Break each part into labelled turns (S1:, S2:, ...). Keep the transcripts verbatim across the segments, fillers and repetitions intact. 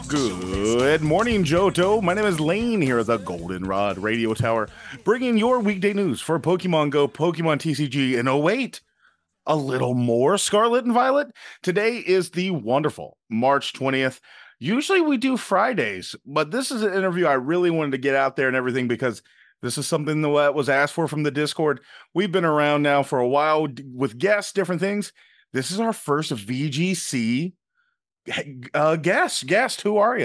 S1: Good morning, Johto. My name is Lane here at the Goldenrod Radio Tower, bringing your weekday news for Pokemon Go, Pokemon T C G, and oh wait, a little more Scarlet and Violet. Today is the wonderful March twentieth. Usually we do Fridays, but this is an interview I really wanted to get out there and everything because this is something that was asked for from the Discord. We've been around now for a while with guests, different things. This is our first V G C uh, guest. Guest, who are you?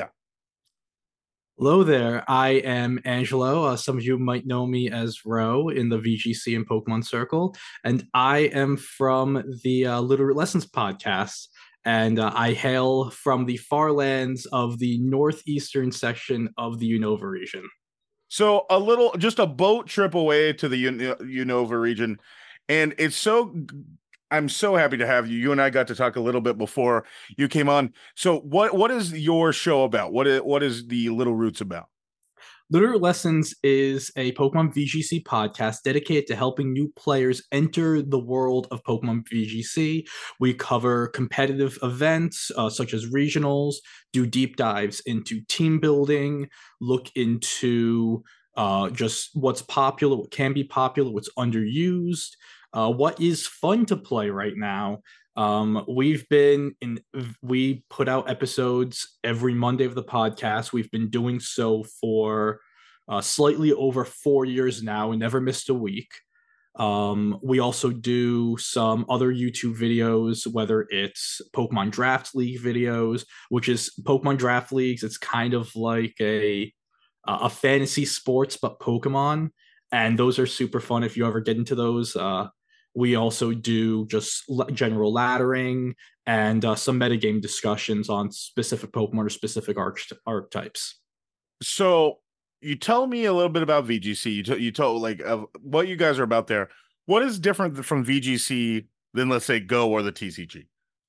S2: Hello there. I am Angelo. Uh, some of you might know me as Ro in the V G C and Pokemon Circle, and I am from the uh, Little Root Lessons podcast. And uh, I hail from the far lands of the northeastern section of the Unova region.
S1: So a little, just a boat trip away to the Unova region, and it's so. I'm so happy to have you. You and I got to talk a little bit before you came on. So what what is your show about? What is, what is the Little Roots about?
S2: Little Root Lessons is a Pokemon V G C podcast dedicated to helping new players enter the world of Pokemon V G C. We cover competitive events uh, such as regionals, do deep dives into team building, look into uh, just what's popular, what can be popular, what's underused, uh, what is fun to play right now. Um, we've been in, we put out episodes every Monday of the podcast. We've been doing so for uh, slightly over four years now and never missed a week. Um, we also do some other YouTube videos, whether it's Pokemon Draft League videos, which is Pokemon Draft Leagues. It's kind of like a a fantasy sports, but Pokemon. And those are super fun if you ever get into those. Uh, we also do just general laddering and uh, some metagame discussions on specific Pokemon or specific arch- archetypes.
S1: So you tell me a little bit about V G C. You, t- you told like uh, what you guys are about there. What is different from V G C than, let's say, Go or the T C G?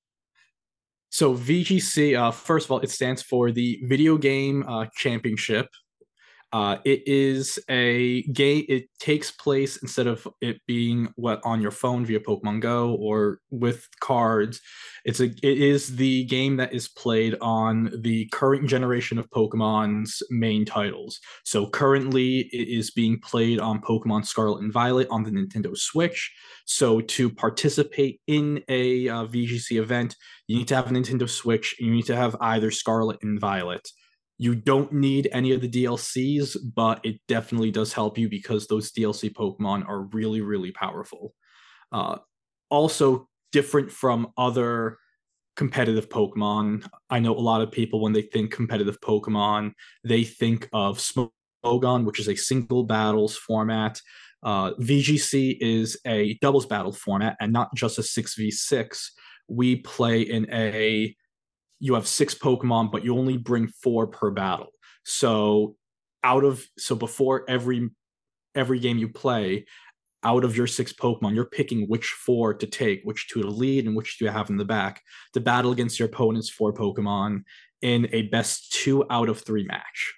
S2: So V G C, uh, first of all, it stands for the Video Game uh, Championship. Uh, it is a game. It takes place instead of it being what on your phone via Pokemon Go or with cards. It's a. It is the game that is played on the current generation of Pokemon's main titles. So currently, it is being played on Pokemon Scarlet and Violet on the Nintendo Switch. So to participate in a uh, V G C event, you need to have a Nintendo Switch. You need to have either Scarlet and Violet. You don't need any of the D L Cs, but it definitely does help you because those D L C Pokemon are really, really powerful. Uh, also, different from other competitive Pokemon. I know a lot of people, when they think competitive Pokemon, they think of Smogon, which is a single battles format. Uh, V G C is a doubles battle format and not just a six v six. We play in a you have six Pokemon, but you only bring four per battle. So out of so before every every game you play, out of your six Pokemon, you're picking which four to take, which two to lead, and which to have in the back to battle against your opponent's four Pokemon in a best two out of three match.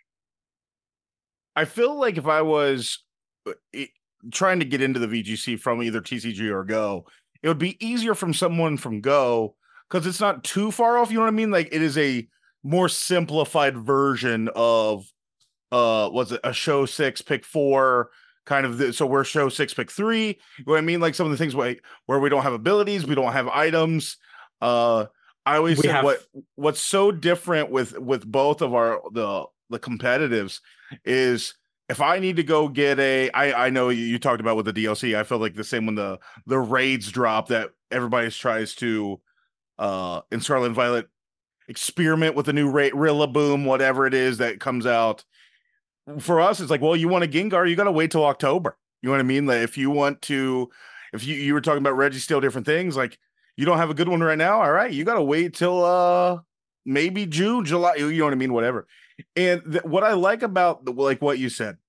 S1: I feel like if I was trying to get into the V G C from either T C G or Go, it would be easier from someone from Go because it's not too far off. You know what I mean? Like it is a more simplified version of uh, was it a show six, pick four kind of. The, so we're show six, pick three. You know what I mean? Like some of the things where, where we don't have abilities, we don't have items. Uh, I always
S2: We
S1: said
S2: have
S1: what what's so different with with both of our the the competitives is if I need to go get a, I, I know you, you talked about with the D L C. I feel like the same when the the raids drop that everybody tries to uh in Scarlet and Violet experiment with the new Ray, Rillaboom, whatever it is that comes out. For us, it's like, well, you want a Gengar, you got to wait till October. You know what I mean? Like if you want to, if you you were talking about Registeel, different things, like you don't have a good one right now. All right, you got to wait till uh maybe June, July. You know what I mean? Whatever. And th- what I like about the, like what you said,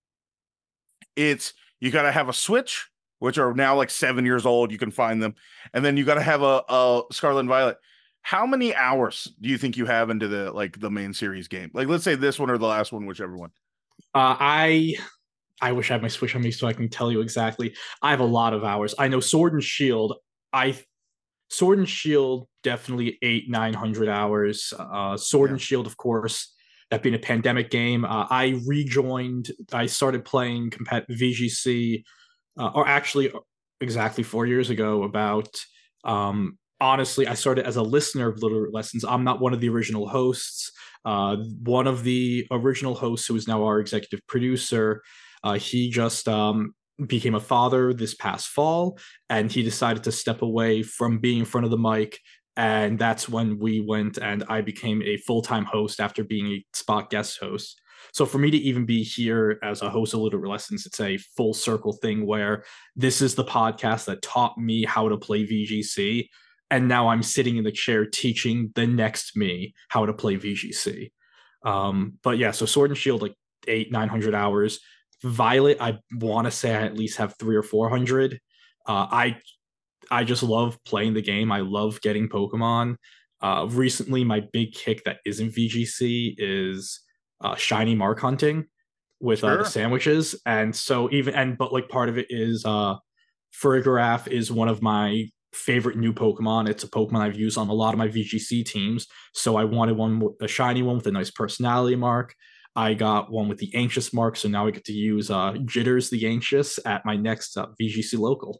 S1: it's you got to have a Switch, which are now like seven years old. You can find them, and then you got to have a, a Scarlet and Violet. How many hours do you think you have into the like the main series game? Like, let's say this one or the last one, whichever one.
S2: uh, I I wish I had my Switch on me so I can tell you exactly. I have a lot of hours. I know Sword and Shield. I Sword and Shield definitely eight nine hundred hours. Uh, Sword
S1: Yeah.
S2: and Shield, of course, that being a pandemic game. Uh, I rejoined. I started playing compet- V G C, uh, or actually exactly four years ago. About um, honestly, I started as a listener of Little Root Lessons. I'm not one of the original hosts. Uh, one of the original hosts, who is now our executive producer, uh, he just um, became a father this past fall, and he decided to step away from being in front of the mic. And that's when we went and I became a full-time host after being a spot guest host. So for me to even be here as a host of Little Lessons, it's a full circle thing where this is the podcast that taught me how to play V G C. And now I'm sitting in the chair teaching the next me how to play V G C. Um, but yeah, so Sword and Shield, like eight, nine hundred hours. Violet, I want to say I at least have three or four hundred. Uh, I I just love playing the game. I love getting Pokemon. Uh, recently, my big kick that isn't V G C is uh, shiny mark hunting with uh, the
S1: Sure.
S2: sandwiches, and so even and but like part of it is uh, Farigiraf is one of my favorite new Pokemon. It's a Pokemon I've used on a lot of my V G C teams, so I wanted one with a shiny one with a nice personality mark. I got one with the Anxious mark, so now I get to use uh, Jitters the Anxious at my next uh, V G C local.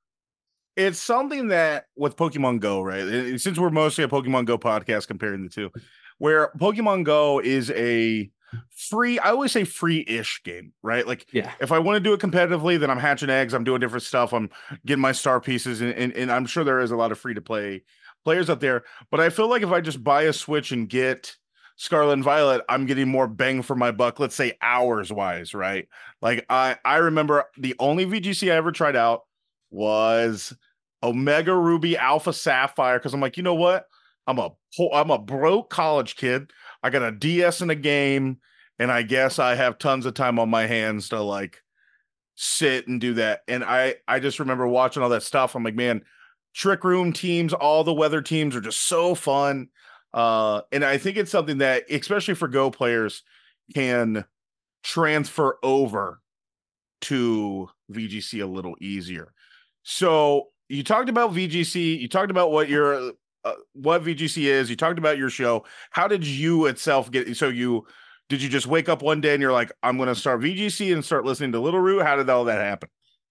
S1: It's something that with Pokemon Go, right? Since we're mostly a Pokemon Go podcast comparing the two, where Pokemon Go is a free, I always say free-ish game, right? Like,
S2: yeah,
S1: if I want to do it competitively, then I'm hatching eggs, I'm doing different stuff, I'm getting my star pieces, and, and, and I'm sure there is a lot of free-to-play players out there. But I feel like if I just buy a Switch and get Scarlet and Violet, I'm getting more bang for my buck, let's say hours-wise, right? Like, I, I remember the only V G C I ever tried out was Omega Ruby Alpha Sapphire, because I'm like, you know what? I'm a I'm a broke college kid. I got a D S in a game, and I guess I have tons of time on my hands to like sit and do that. And I I just remember watching all that stuff. I'm like, man, Trick Room teams, all the weather teams are just so fun. Uh, and I think it's something that, especially for Go players, can transfer over to V G C a little easier. So you talked about V G C, you talked about what your uh, what V G C is, you talked about your show. How did you itself get so you did you just wake up one day and you're like, I'm going to start V G C and start listening to Little Root? How did all that happen?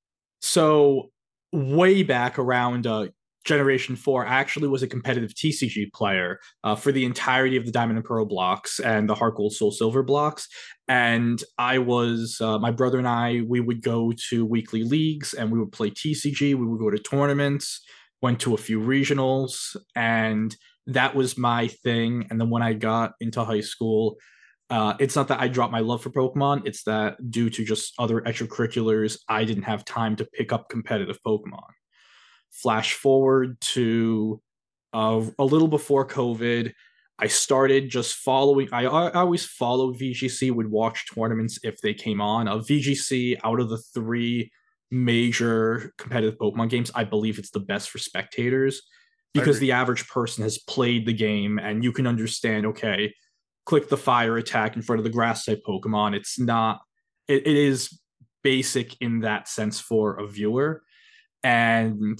S2: So way back around uh, Generation four, I actually was a competitive T C G player uh, for the entirety of the Diamond and Pearl blocks and the Heart Gold Soul Silver blocks. And I was, uh, my brother and I, we would go to weekly leagues and we would play T C G. We would go to tournaments, went to a few regionals, and that was my thing. And then when I got into high school, uh, it's not that I dropped my love for Pokemon. It's that due to just other extracurriculars, I didn't have time to pick up competitive Pokemon. Flash forward to uh, a little before COVID, I started just following. I, I always followed V G C, would watch tournaments if they came on. Uh, V G C, out of the three major competitive Pokemon games, I believe it's the best for spectators because the average person has played the game and you can understand, okay, click the fire attack in front of the grass type Pokemon. It's not, it, it is basic in that sense for a viewer. And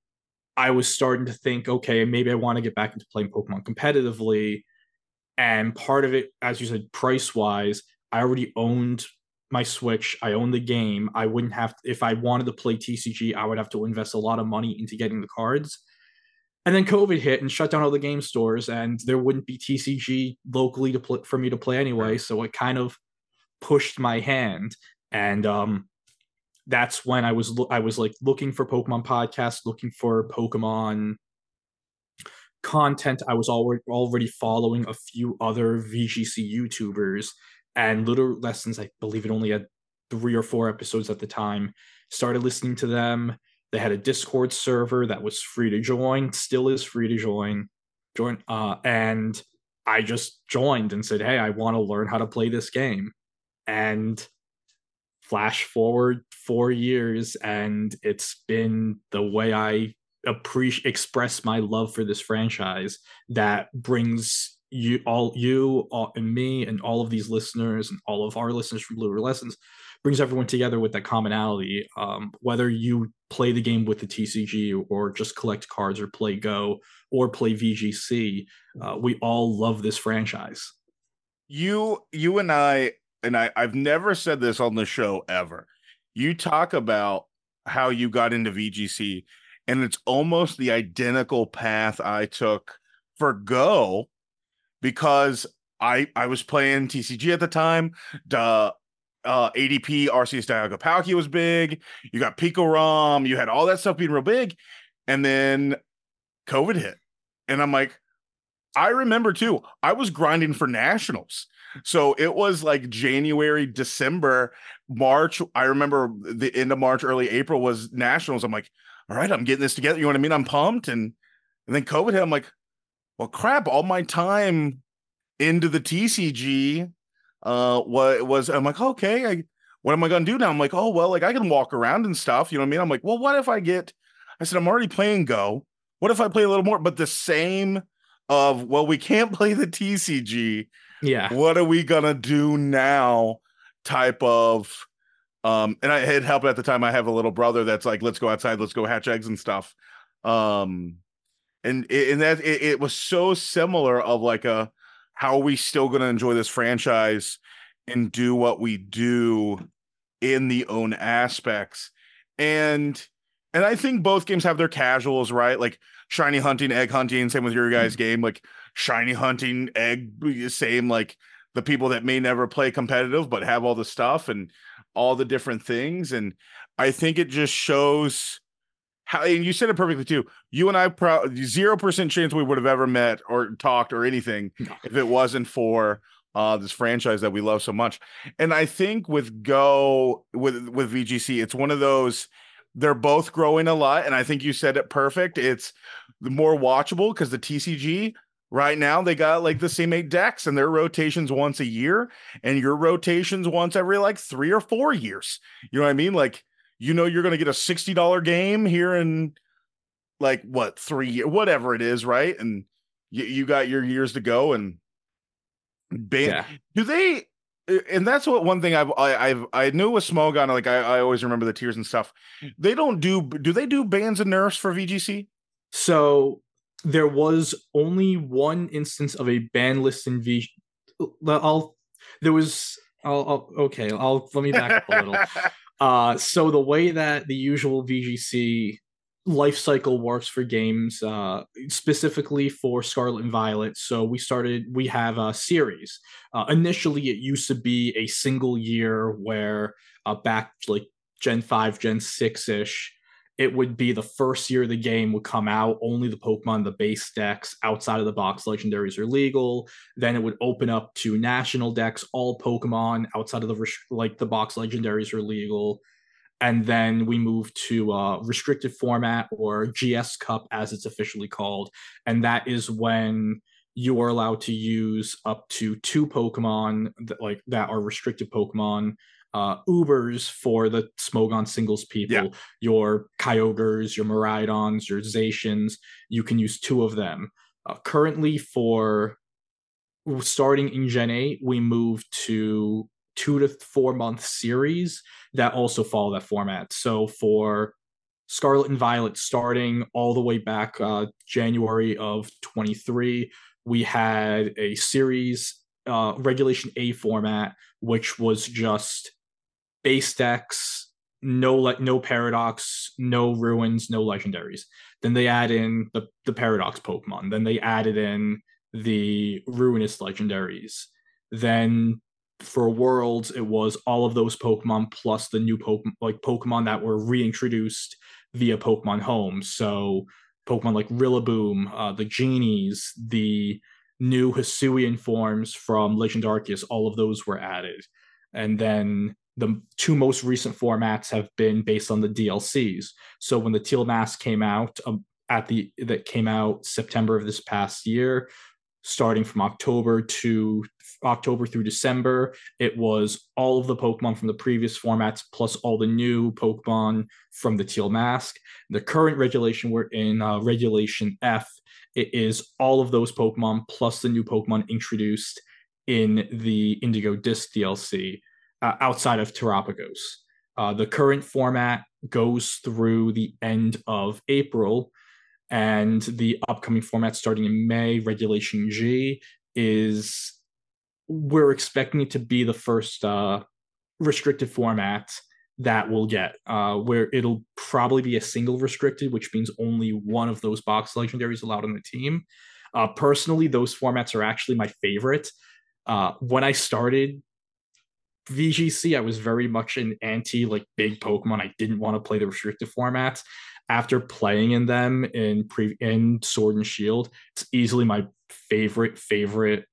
S2: I was starting to think, okay, maybe I want to get back into playing Pokemon competitively. And part of it, as you said, price wise, I already owned my Switch. I owned the game. I wouldn't have, to, if I wanted to play T C G, I would have to invest a lot of money into getting the cards. And then COVID hit and shut down all the game stores, and there wouldn't be T C G locally to play, for me to play anyway. So it kind of pushed my hand. And um, that's when I was I was like looking for Pokemon podcasts, looking for Pokemon content. I was already already following a few other V G C YouTubers, and Little Lessons, I believe it only had three or four episodes at the time. Started listening to them. They had a Discord server that was free to join, still is free to join. Join, uh, and I just joined and said, "Hey, I want to learn how to play this game." And flash forward four years, and it's been the way I appreciate express my love for this franchise that brings you all you all, and me and all of these listeners and all of our listeners from Blue River Lessons brings everyone together with that commonality. Um, whether you play the game with the T C G or just collect cards or play Go or play V G C, uh, we all love this franchise.
S1: You you and I and I I've never said this on the show ever. You talk about how you got into V G C, and it's almost the identical path I took for Go, because I I was playing T C G at the time. The uh, A D P Arceus Dialga Palkia was big. You got Pico Rom. You had all that stuff being real big, and then COVID hit, and I'm like, I remember too. I was grinding for nationals. So it was like January, December, March. I remember the end of March, early April was nationals. I'm like, all right, I'm getting this together. You know what I mean? I'm pumped. And and then COVID hit. I'm like, well, crap, all my time into the T C G uh what was I'm like, okay, I what am I gonna do now? I'm like, oh well, like I can walk around and stuff. You know what I mean? I'm like, well, what if I get I said, I'm already playing Go. What if I play a little more? But the same of, well, we can't play the T C G.
S2: Yeah.
S1: What are we gonna do now? Type of um, and I had help at the time. I have a little brother that's like, let's go outside, let's go hatch eggs and stuff. Um, and and that it, it was so similar of like a how are we still gonna enjoy this franchise and do what we do in the own aspects. And and I think both games have their casuals, right? Like shiny hunting, egg hunting, same with your guys' game. Like shiny hunting, egg, same like the people that may never play competitive but have all the stuff and all the different things. And I think it just shows how, and you said it perfectly too. You and I, pro- zero percent chance we would have ever met or talked or anything
S2: No.
S1: if it wasn't for uh, this franchise that we love so much. And I think with Go, with with V G C, it's one of those. They're both growing a lot, and I think you said it perfect. It's more watchable because the T C G right now they got like the same eight decks, and their rotations once a year, and your rotations once every like three or four years. You know what I mean? Like, you know, you're going to get a sixty dollars game here in like what three years, whatever it is, right? And you, you got your years to go. And ban-
S2: Yeah.
S1: do they? And that's what one thing I've I, I've I knew with Smogon, like I, I always remember the tiers and stuff. They don't do do they do bans and nerfs for V G C?
S2: So there was only one instance of a ban list in V. I'll there was I'll, I'll okay. I'll let me back up a little. Uh, so the way that the usual V G C life cycle works for games, uh, specifically for Scarlet and Violet. So we started, we have a series. Uh, initially, it used to be a single year where uh, back like Gen five, Gen six ish, it would be the first year the game would come out. Only the Pokemon, the base decks outside of the box legendaries are legal. Then it would open up to national decks. All Pokemon outside of the like the box legendaries are legal. And then we moved to uh, restricted format, or G S Cup as it's officially called. And that is when you are allowed to use up to two Pokemon that, like, that are restricted Pokemon. Uh, Ubers for the Smogon singles people,
S1: Yeah.
S2: your Kyogres, your Miraidons, your Zacians, you can use two of them. Uh, currently, for starting in Gen eight, we moved to two to four month series that also follow that format. So for Scarlet and Violet, starting all the way back uh, January of twenty-three, we had a series, uh, Regulation A format, which was just base decks, no le- no Paradox, no Ruins, no Legendaries. Then they add in the, the Paradox Pokemon. Then they added in the Ruinous Legendaries. Then for Worlds, it was all of those Pokemon plus the new Pokemon, like Pokemon that were reintroduced via Pokemon Home. So Pokemon like Rillaboom, uh, the Genies, the new Hisuian forms from Legend Arceus, all of those were added. And then the two most recent formats have been based on the D L Cs. So when the Teal Mask came out, um, at the that came out September of this past year, starting from October to October through December. It was all of the Pokemon from the previous formats plus all the new Pokemon from the Teal Mask. The current regulation, we're in uh, Regulation F. It is all of those Pokemon plus the new Pokemon introduced in the Indigo Disc D L C uh, outside of Terapagos. Uh, the current format goes through the end of April, and the upcoming format starting in May, Regulation G, is we're expecting it to be the first uh, restricted format that we'll get, uh, where it'll probably be a single restricted, which means only one of those box legendaries allowed on the team. Uh, personally, those formats are actually my favorite. Uh, when I started V G C, I was very much an anti like big Pokemon. I didn't want to play the restricted formats. After playing in them in pre in Sword and Shield, it's easily my favorite favorite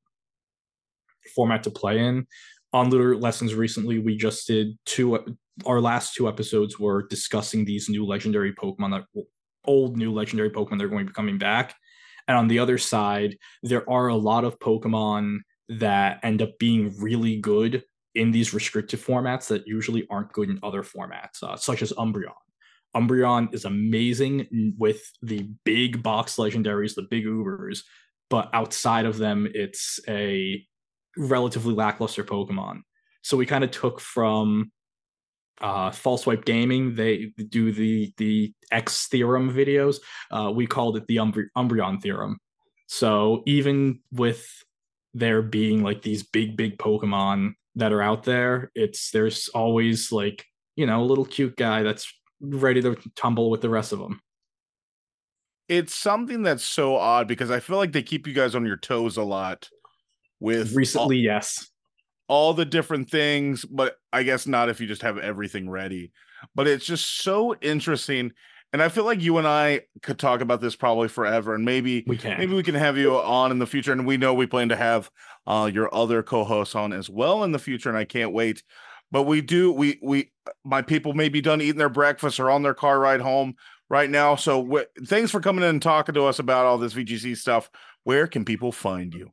S2: format to play in. On Literate Lessons recently, we just did two. Our last two episodes were discussing these new legendary Pokemon that old new legendary Pokemon that are going to be coming back. And on the other side, there are a lot of Pokemon that end up being really good in these restricted formats that usually aren't good in other formats, uh, such as Umbreon. Umbreon is amazing with the big box legendaries, the big Ubers, but outside of them, it's a relatively lackluster Pokemon. So we kind of took from uh, False Swipe Gaming. They do the the X theorem videos. Uh, we called it the Umbre- Umbreon theorem. So even with there being like these big, big Pokemon that are out there, it's there's always like, you know, a little cute guy that's ready to tumble with the rest of them.
S1: It's something that's so odd because I feel like they keep you guys on your toes a lot with
S2: Recently,
S1: all,
S2: yes.
S1: all the different things, but I guess not if you just have everything ready. But it's just so interesting. And I feel like you and I could talk about this probably forever. And maybe
S2: we can.
S1: Maybe we can have you on in the future. And we know we plan to have uh, your other co-hosts on as well in the future. And I can't wait. But we do, we, we, my people may be done eating their breakfast or on their car ride home right now. So w- thanks for coming in and talking to us about all this V G C stuff. Where can people find you?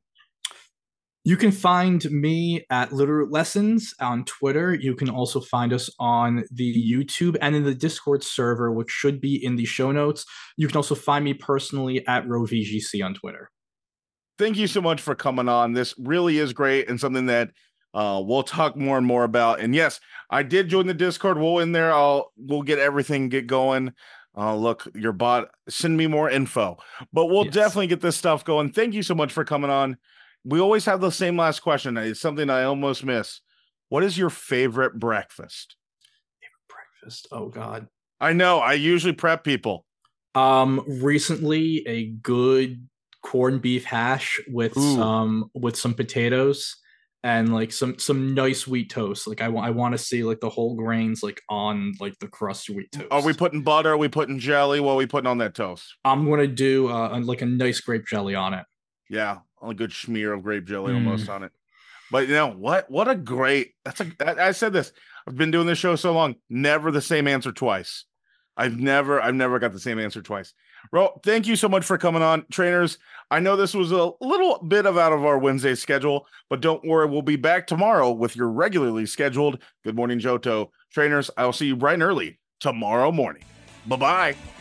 S2: You can find me at Literate Lessons on Twitter. You can also find us on the YouTube and in the Discord server, which should be in the show notes. You can also find me personally at RoVGC on Twitter.
S1: Thank you so much for coming on. This really is great and something that uh, we'll talk more and more about. And yes, I did join the Discord. We'll in there. I'll we'll get everything get going. Uh, look, your bot, send me more info, but we'll yes. definitely get this stuff going. Thank you so much for coming on. We always have the same last question. It's something I almost miss. What is your favorite breakfast?
S2: Favorite breakfast? Oh God.
S1: I know. I usually prep people.
S2: Um, recently a good corned beef hash with Ooh. some with some potatoes and like some some nice wheat toast. Like I want I want to see like the whole grains like on like the crusty wheat toast.
S1: Are we putting butter? Are we putting jelly? What are we putting on that toast?
S2: I'm gonna do uh like a nice grape jelly on it.
S1: Yeah, a good smear of grape jelly mm. almost on it. But you know what? What a great that's a I, I said this. I've been doing this show so long, never the same answer twice. I've never I've never got the same answer twice. Bro, thank you so much for coming on. Trainers, I know this was a little bit of out of our Wednesday schedule, but don't worry, we'll be back tomorrow with your regularly scheduled Good Morning Johto. Trainers, I'll see you bright and early tomorrow morning. Bye-bye.